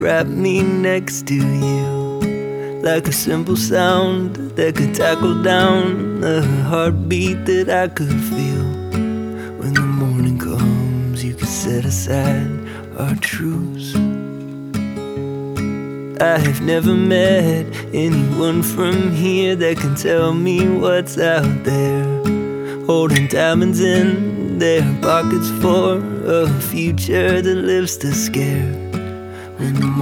Wrap me next to you, like a simple sound that could tackle down the heartbeat that I could feel. When the morning comes, you can set aside our truths. I have never met anyone from here that can tell me what's out there, holding diamonds in their pockets for a future that lives to scare. When the